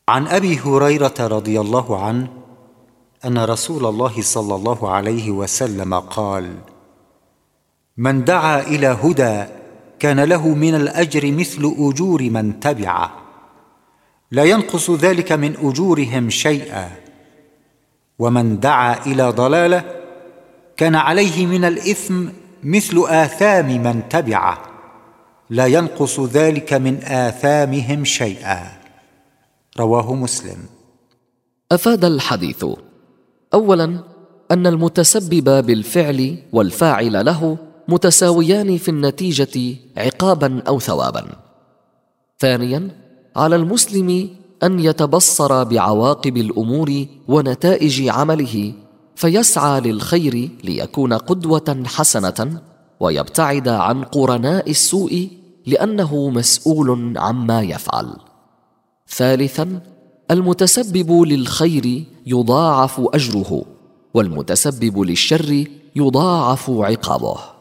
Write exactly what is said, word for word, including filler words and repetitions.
عن أبي هريرة رضي الله عنه أن رسول الله صلى الله عليه وسلم قال: من دعا إلى هدى كان له من الأجر مثل أجور من تبعه، لا ينقص ذلك من أجورهم شيئا، ومن دعا إلى ضلالة كان عليه من الإثم مثل آثام من تبعه، لا ينقص ذلك من آثامهم شيئا. رواه مسلم. أفاد الحديث: أولاً أن المتسبب بالفعل والفاعل له متساويان في النتيجة عقاباً أو ثواباً. ثانياً على المسلم أن يتبصر بعواقب الأمور ونتائج عمله، فيسعى للخير ليكون قدوة حسنة، ويبتعد عن قرناء السوء لأنه مسؤول عما يفعل. ثالثاً المتسبب للخير يضاعف أجره، والمتسبب للشر يضاعف عقابه.